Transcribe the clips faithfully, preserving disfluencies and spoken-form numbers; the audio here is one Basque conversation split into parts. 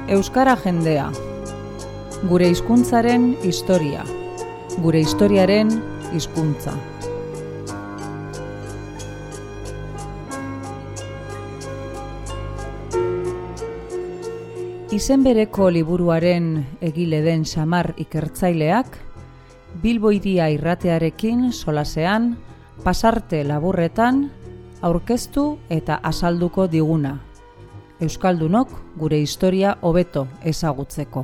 Euskara jendea. Gure hizkuntzaren historia. Gure historiaren hizkuntza. Izen bereko liburuaren egile den Samar ikertzaileak, Bilbo Hiria irratearekin solasean, pasarte laburretan, aurkeztu eta azalduko diguna. Euskaldunok gure historia hobeto ezagutzeko.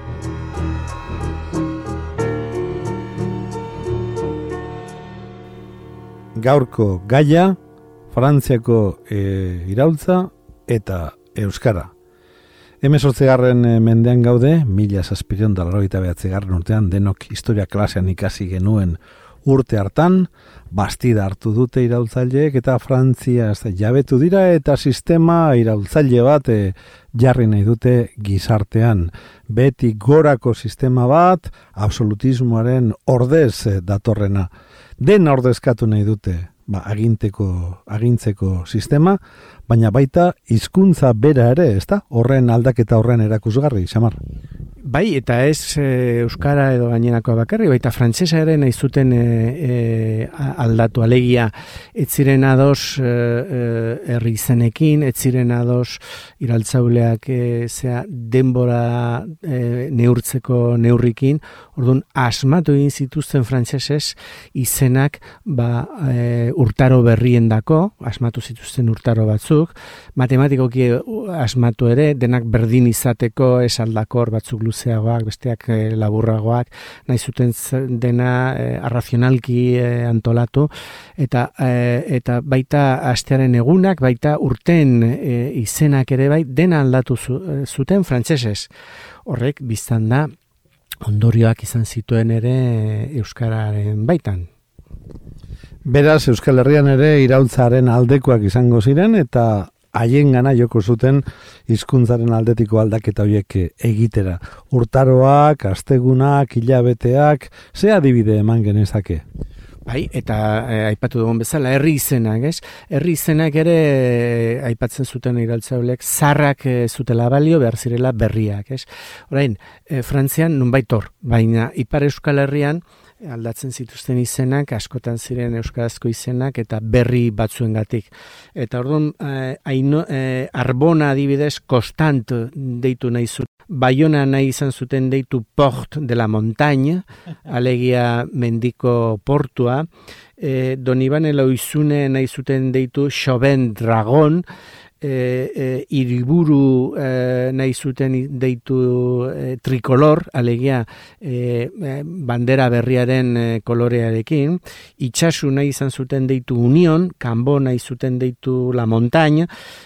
Gaurko gaia, Frantziako e, iraultza eta euskara. Hemezortzigarren mendean gaude, mila zazpiehun eta laurogeita bederatzigarren urtean denok historia klasean ikasi genuen urte hartan, Bastida hartu dute iraultzaileek eta Frantzia jabetu dira eta sistema iraultzaile bat e, jarri nahi dute gizartean. Beti gorako sistema bat, absolutismoaren ordez e, datorrena. Den ordezkatu nahi dute, ba, aginteko, agintzeko sistema, baina baita hizkuntza bera ere, ezta? Horren aldaketa horren erakusgarri, Samar. Bai, eta ez e, euskara edo gainenakoa bakarri, baita frantsesa ere nahi zuten e, e, aldatu alegia, ez ziren ados e, e, herri izenekin, ez ziren ados iraltzauleak e, zea denbora e, neurtzeko neurrikin, orduan asmatu egin zituzten frantsesez izenak ba, e, urtaro berriendako, asmatu zituzten urtaro batzuk, matematikoki asmatu ere, denak berdin izateko esaldakor batzuk luzeagoak, besteak e, laburragoak, nahi zuten dena e, arrazionalki e, antolatu, eta e, eta baita astearen egunak, baita urten e, izenak ere bai, dena aldatu zu, e, zuten frantsesez. Horrek biztan da ondorioak izan zituen ere euskararen baitan. Beraz, Euskal Herrian ere iraultzaren aldekoak izango ziren eta haien gana joko zuten hizkuntzaren aldetiko aldaketa horiek egitera. Urtaroak, astegunak, hilabeteak, ze adibide eman genezake? Bai, eta e, aipatu dugun bezala, herri izenak, ez? Herri izenak ere e, aipatzen zuten iraltzaileek zarrak e, zutela balio, behar zirela berriak, ez? Orain, e, Frantzian nunbait hor, baina Ipar Euskal Herrian aldatzen zituzten izenak, askotan ziren euskarazko izenak eta berri batzuengatik. Eta orduan, eh, aino, eh, Arbona adibidez, Constant deitu nahi zuten, Bayona nahi izan zuten deitu Port de la Montagne, alegia mendiko portua, eh, Donibane Loizune nahi zuten deitu Chauvin Dragon, E, e, iriburu e, nahi zuten deitu e, trikolor, alegia e, e, bandera berriaren e, kolorearekin, itxasu nahi izan zuten deitu Union, Kanbo nahi zuten deitu La Montagne,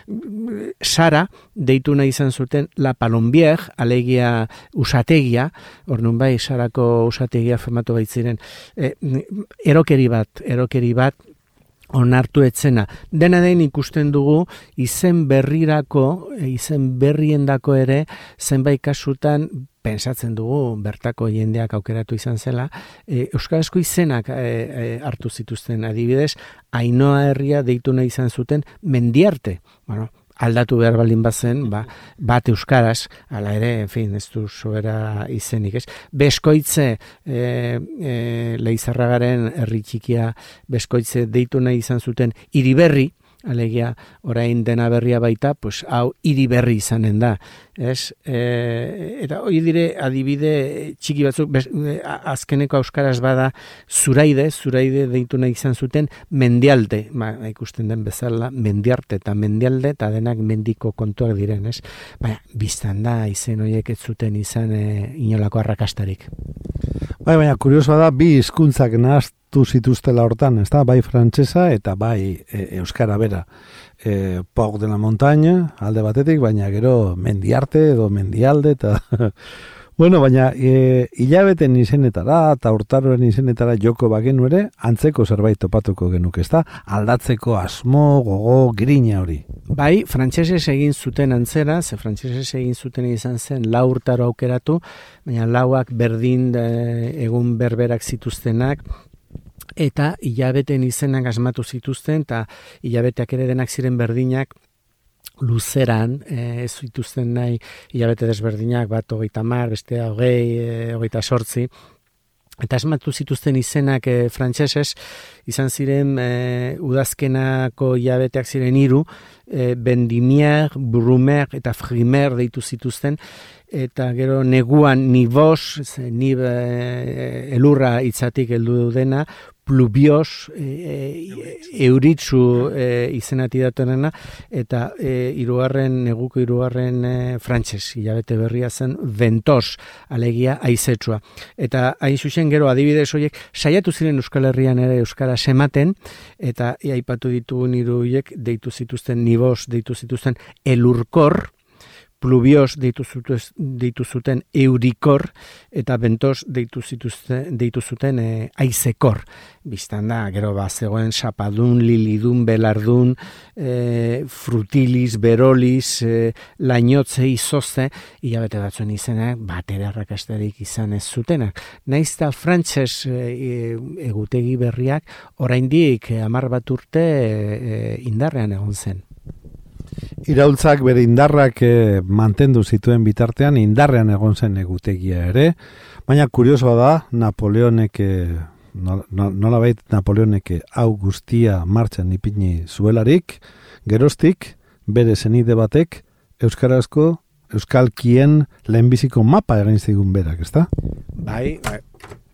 Sara deitu nahi izan zuten La Palombière, alegia usategia, hor nun bai Sarako usategia formatu baitziren, e, erokeri bat, erokeri bat, onartu etzena. Dena den ikusten dugu izen berrirako, izen berriendako ere, zenbait kasutan pensatzen dugu bertako jendeak aukeratu izan zela, e, euskarazko izenak e, e, hartu zituzten adibidez, Ainoa herria deitu nahi izan zuten Mendiarte. Bueno, aldatu behar baldin bazen, ba, bat euskaraz, ala ere, en fin, ez du sobera izenik, ez? Beskoitze, e, e, Leizarragaren herri txikia, Beskoitze deitu nahi izan zuten Iriberri, alegia, orain dena berria baita, pues, hau Iriberri izanen da, ez? E, eta hori dire adibide txiki batzuk, bez, azkeneko euskaraz bada Zuraide, Zuraide deitu nahi izan zuten Mendialde, ba, ikusten den bezala, Mendiarte eta Mendialde, eta denak mendiko kontuak diren, ez? Baina, biztan da, izen horiek ez zuten izan e, inolako arrakastarik. Bai, baina, kuriosoa da, bi hizkuntzak nahaztu zituztela hortan, ez da? Bai frantsesa eta bai e, euskara bera. E, Port de la Montagne, alde batetik, baina gero Mendiarte edo Mendialde, eta bueno, baina e, hilabeten izenetara eta urtaroen izenetara joko bagenu ere, antzeko zerbait topatuko genuke, ezta? Aldatzeko asmo, gogo, grina hori. Bai, frantsesez egin zuten antzera, ze frantsesez egin zuten izan zen lau urtaro aukeratu, baina lauak berdin e, egun berberak zituztenak, eta hilabeten izenak asmatu zituzten, eta hilabeteak ere denak ziren berdinak, luzeran, ez zituzten nahi hilabete desberdinak, bat hogeita hamar, bestea hogei, e, hogeita sortzi, eta asmatu zituzten izenak e, frantsesez, izan ziren e, udazkenako hilabeteak ziren hiru, e, Vendimier, Brumer eta Frimer deitu zituzten, eta gero neguan nibos, nib e, elurra hitzatik heldu dena, plubios, e, e, euritzu e, izenati datorena, eta e, irugarren, neguko irugarren e, frantses, hilabete berria zen, ventos, alegia aizetsua. Eta hain zuzen gero adibidez horiek, saiatu ziren Euskal Herrian ere euskara sematen, eta aipatu ditugun hiru horiek deitu zituzten nibos, deitu zituzten elurkor, plubios deitu zuten, deitu zuten eurikor, eta bentos deitu zituzten, deitu zuten e, aizekor. Bistan da, gero ba, zegoen sapadun, lilidun, belardun, e, frutilis, berolis, e, lainotze, izozte, hilabete batzuen izenak, batera arrakastarik izan ez zutenak. Naiz eta frantses e, egutegi berriak, oraindik hamar bat urte e, indarrean egon zen. Iraultzak bere indarrak eh, mantendu zituen bitartean indarrean egon zen egutegia ere, baina kuriosoa da Napoleonek eh, nola bait Napoleonek hau guztia martxan ipini zuelarik, geroztik bere zenide batek euskarazko euskalkien lehenbiziko mapa egin zigun berak, ezta? Bai, bai.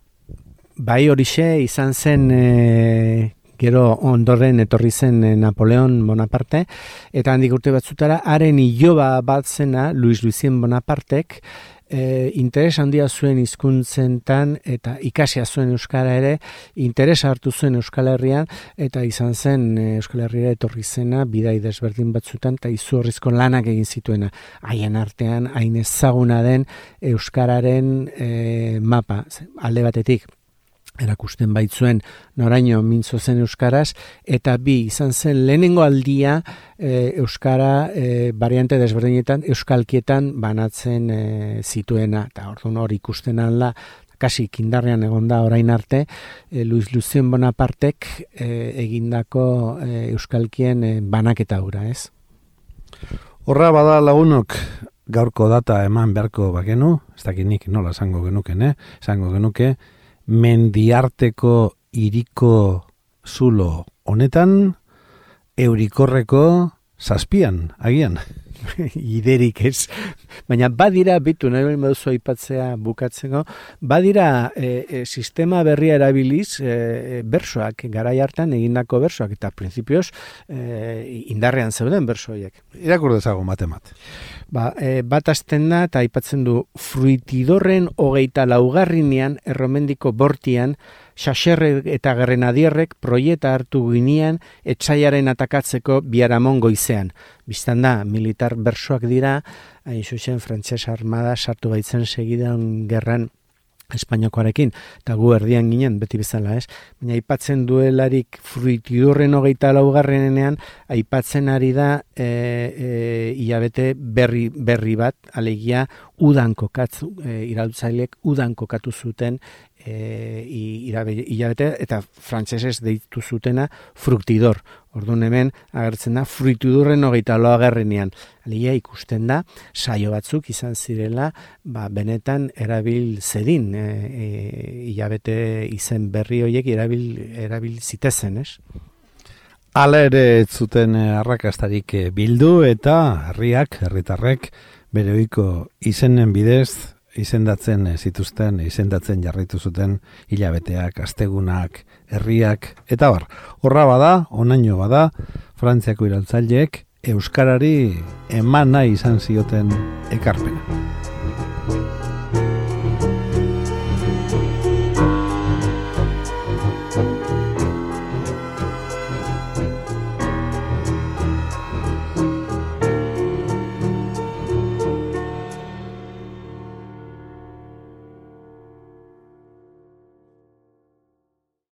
Bai horixe izan zen e, gero ondoren etorri zen Napoleon Bonaparte, eta handik urte batzutara, haren iloba bat zena, Luis Lucien Bonapartek, e, interes handia zuen hizkuntzentan eta ikasia zuen euskara ere, interes hartu zuen Euskal Herrian, eta izan zen Euskal Herriera etorri zena, bidai desberdin batzutan, eta izugarrizko lanak egin zituena. Haien artean, hain ezaguna den euskararen e, mapa, alde batetik, erakusten baitzuen noraino mintzo zen euskaraz, eta bi izan zen lehenengo aldia e, euskara e, variante desberdinetan euskalkietan banatzen e, zituena, eta orduan hor ikusten alda, kasi kindarrean egonda orain arte, e, Luis Lucien Bonapartek e, egindako e, euskalkien e, banaketa hura, ez? Horra bada lagunok, gaurko data eman beharko bagenu, ez dakinik nola esango genuken, eh? esango genuke, mendiarteko iriko zulo honetan, eurikorreko zazpian, agian. Iderik ez. Baina badira, bitu, nahi bain baduzu aipatzea bukatzeko, badira e, e, sistema berria erabiliz e, bersoak, garai hartan egindako bersoak, eta prinsipioz e, indarrean zeuden bersoiek. Irakur dezago matemat. Ba, e, bat azten da, eta aipatzen du, fruitidorren hogeita laugarrinean, erromendiko bortian, Xaxerre eta Grenadierrek proieta hartu ginean etxaiaren atakatzeko Biaramon goizean. Bistan da, militar bersoak dira, hain zuzen frantses armada sartu baitzen segidan gerran Espainiakoarekin, eta gu erdian ginen, beti bezala, ez? Baina aipatzen duelarik fruitidurren hogeita laugarrenean, aipatzen ari da e, e, hilabete berri, berri bat, alegia udan kokatzu, e, iraultzaileek udan kokatu zuten e, hilabete, eta frantsesez deitu zutena fruktidor. Orduan hemen agertzen da fruitidurren hogeita laugarrenean. Alegia ikusten da, saio batzuk izan zirela, ba, benetan erabil zedin, e, e, hilabete izen berri horiek erabil, erabil zitezen, ez? Hala ere ez zuten arrakastarik bildu eta herriak, herritarrek, bere ohiko izenen bidez, izendatzen zituzten, izendatzen jarraitu zuten hilabeteak, astegunak, herriak, eta bar. Horra bada, onaino bada, Frantziako iraultzaileek euskarari eman nahi izan zioten ekarpena.